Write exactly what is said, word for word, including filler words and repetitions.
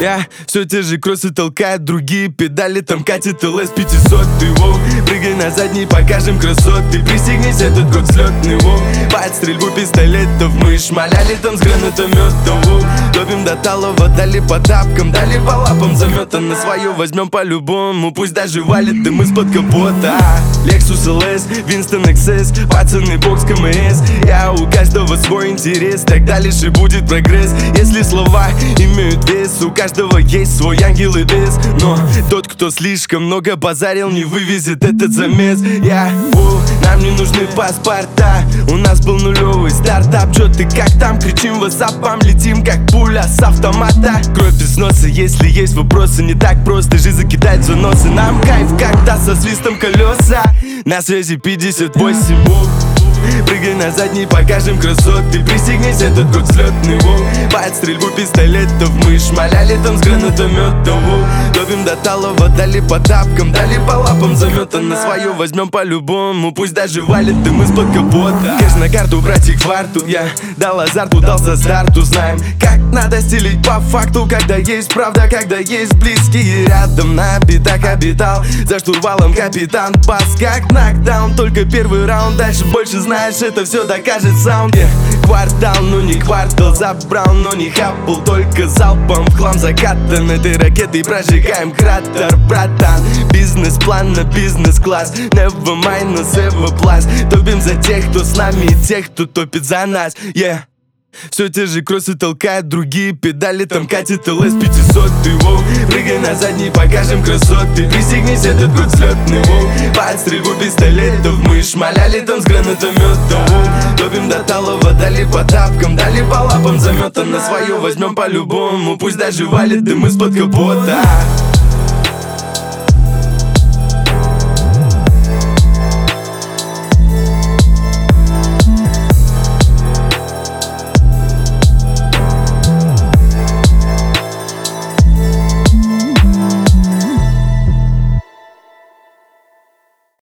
Я все те же кроссы толкает, другие педали, там катит эл эс пятьсот. Ты воу, прыгай на задний, покажем красоты. Пристегнись, этот год взлетный, воу. Под стрельбу пистолетов мы шмаляли там с гранатометом, воу. Топим до талого, дали по тапкам, дали по лапам. Заметано свое возьмем по-любому, пусть даже валит дым из-под капота. Lexus эл эс, Winston икс эс, пацаны бокс ка эм эс. Я у каждого свой интерес, тогда лишь и будет прогресс. Если слова имеют вес, у каждого есть свой ангел и бес. Но тот, кто слишком много базарил, не вывезет этот замес. Я, воу, нам не нужны паспорта, у нас был нулевый стартап. Чё ты как там, кричим ватсапом, летим как пуля с автомата. Кровь из носа, если есть вопросы, не так просто же закидать заносы. Нам кайф, когда со свистом колеса. На связи пятьдесят восемь, воу. Прыгай на задний, покажем красоты. Пристегнись, этот год взлетный, воу. Под стрельбу пистолетов мы шмаляли там с гранатометом, воу. Топим до талого, дали по тапкам, дали по лапам. Заметано свое возьмем по-любому, пусть даже валит дым из-под капота. Кэш на карту, братик, в арту. Я дал азарту, дал со старту. Знаем, как надо стелить по факту, когда есть правда, когда есть близкие рядом. На битах обитал, за штурвалом капитан Бас, как нокдаун, только первый раунд. Дальше больше знаешь, это все докажет саунд. yeah. Квартал, ну не квартал, забрал, но не хапал. Только залпом в хлам закатан этой ракетой прожигаем кратер, братан. Бизнес-план на бизнес-класс, never minus, ever plus. Топим за тех, кто с нами, и тех, кто топит за нас, yeah. Все те же кроссы толкают, другие педали, там катит эл эс пятьсот. Ты воу, прыгай на задний, покажем красоты. Пристегнись, этот год взлетный, воу. Под стрельбу пистолетов мы шмаляли там с гранатометом, воу. Топим до талого, дали по тапкам, дали по лапам. Заметано свое возьмем по-любому, пусть даже валит дым из-под капота.